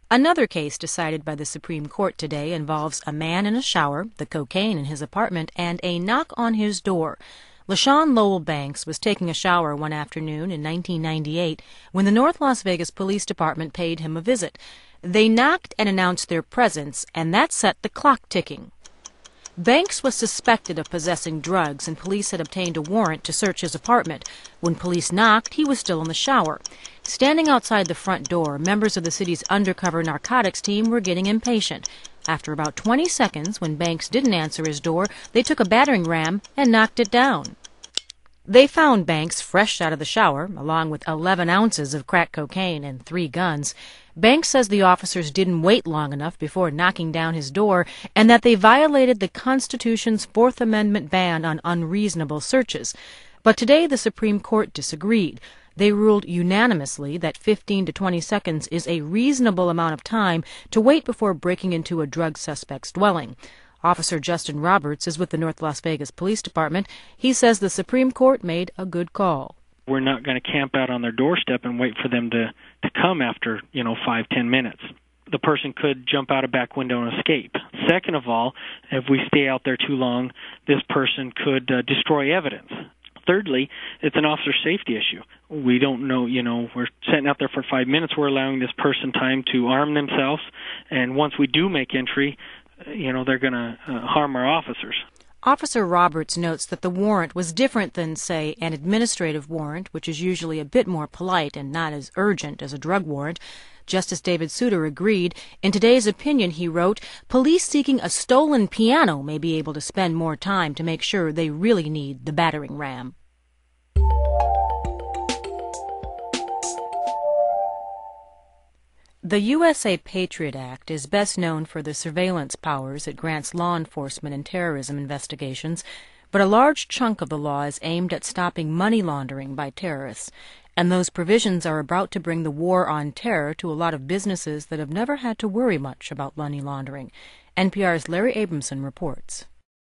Another case decided by the Supreme Court today involves a man in a shower, the cocaine in his apartment, and a knock on his door. LaShawn Lowell Banks was taking a shower one afternoon in 1998 when the North Las Vegas Police Department paid him a visit. They knocked and announced their presence, and that set the clock ticking. Banks was suspected of possessing drugs, and police had obtained a warrant to search his apartment. When police knocked, he was still in the shower. Standing outside the front door, members of the city's undercover narcotics team were getting impatient. After about 20 seconds, when Banks didn't answer his door, they took a battering ram and knocked it down. They found Banks fresh out of the shower, along with 11 ounces of crack cocaine and 3 guns. Banks says the officers didn't wait long enough before knocking down his door and that they violated the Constitution's Fourth Amendment ban on unreasonable searches. But today the Supreme Court disagreed. They ruled unanimously that 15 to 20 seconds is a reasonable amount of time to wait before breaking into a drug suspect's dwelling. Officer Justin Roberts is with the North Las Vegas Police Department. He says the Supreme Court made a good call. We're not going to camp out on their doorstep and wait for them to come after, 5-10 minutes. The person could jump out a back window and escape. Second of all, if we stay out there too long, this person could destroy evidence. Thirdly, it's an officer safety issue. We don't know, we're sitting out there for 5 minutes. We're allowing this person time to arm themselves, and once we do make entry, they're going to harm our officers. Officer Roberts notes that the warrant was different than, say, an administrative warrant, which is usually a bit more polite and not as urgent as a drug warrant. Justice David Souter agreed. In today's opinion, he wrote, police seeking a stolen piano may be able to spend more time to make sure they really need the battering ram. The USA Patriot Act is best known for the surveillance powers it grants law enforcement in terrorism investigations, but a large chunk of the law is aimed at stopping money laundering by terrorists, and those provisions are about to bring the war on terror to a lot of businesses that have never had to worry much about money laundering. NPR's Larry Abramson reports.